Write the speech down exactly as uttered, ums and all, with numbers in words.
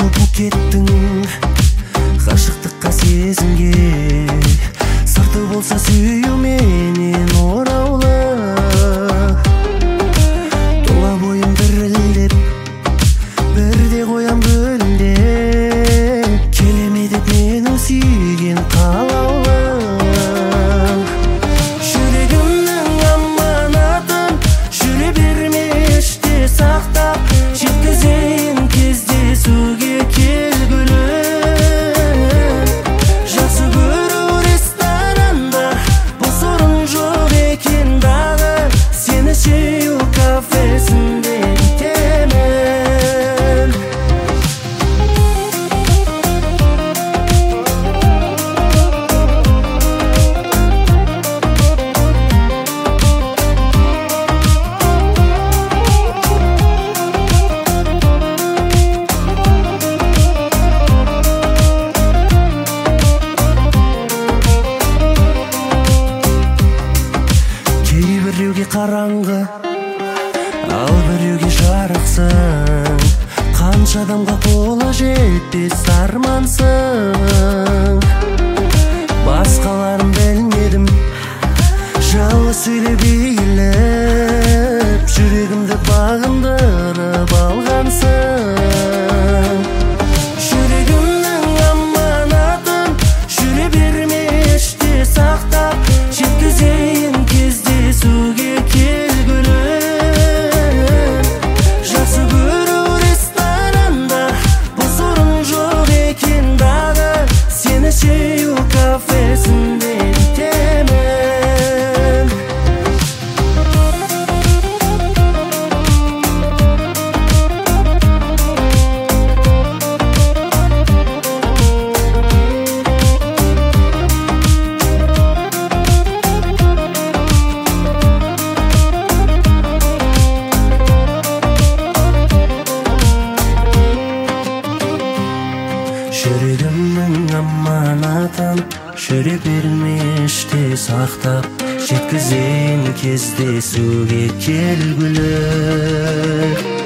букеттің ғашықтыққа сезімге сырты болса сүю менен ораулы. Туа бойым дірілдеп бірде қоям гүлдеп, келеме деп менің сүйген қалаулым. Жүрегімнің аманатын жүре берме іште сақтап, жеткізейін кездесуге келгілі. Жақсы көру ресторанда бұл сұрын жоқ екен дағы, сені сүйу кафесінде итемін. Біреуге қараңғы, ал біреуге жарықсың. Қанша адамға қолы жетпес армансың. Басқаларын білмедім, жалғыз сөйлеп иіліп, жүрегімді бағындырып алғансың. Жүрегімнің аманатын жүре берме іште сақтап, жеткізейін кездесуге келгілі. Жақсы көру ресторанда бұл сұрын жоқ екен дағы, сені сүйу кафесінде итемін. Жүрегімнің аманатын жүре берме іште сақтап, жеткізейін кездесуге келгілі.